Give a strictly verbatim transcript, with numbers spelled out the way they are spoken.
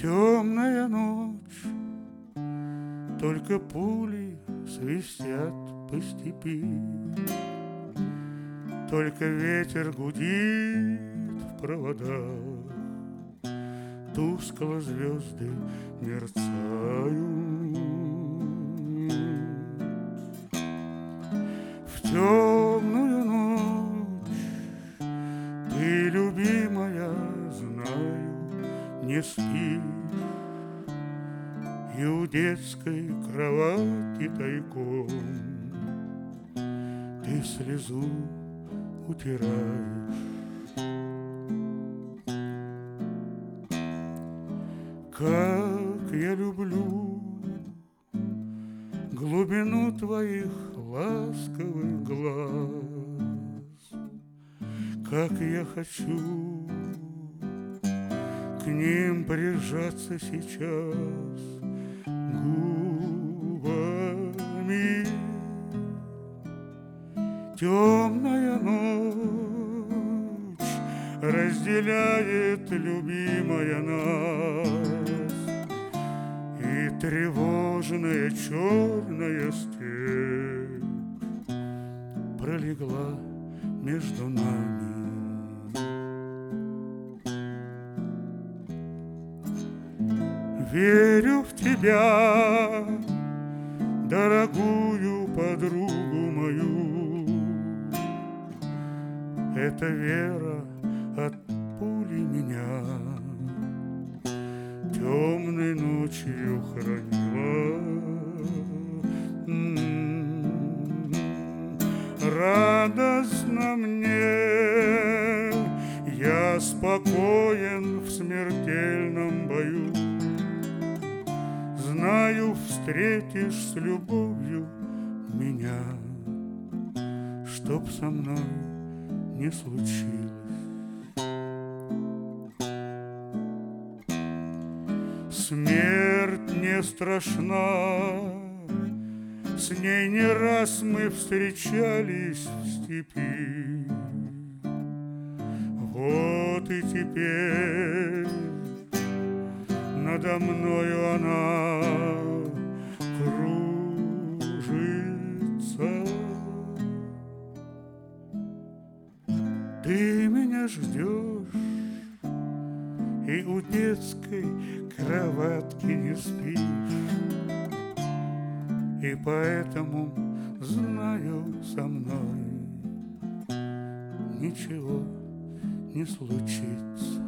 Темная ночь, только пули свистят по степи, только ветер гудит в проводах, тускло звезды мерцают. В темную ночь ты, любимая, знаю, не спишь, и у детской кровати тайком ты слезу утираешь. Как я люблю глубину твоих ласковых глаз, как я хочу к ним прижаться сейчас губами. Темная ночь разделяет, любимая, нас, и тревожная черная степь пролегла между нами. Верю в тебя, дорогую подругу мою. Эта вера от пули меня темной ночью хранила. М-м-м. Радостно мне, я спокоен в смертельном бою. Знаю, встретишь с любовью меня, чтоб со мной не случилось. Смерть не страшна, с ней не раз мы встречались в степи. Вот и теперь надо мною она кружится. Ты меня ждешь и у детской кроватки не спишь, и поэтому знаю, со мной ничего не случится.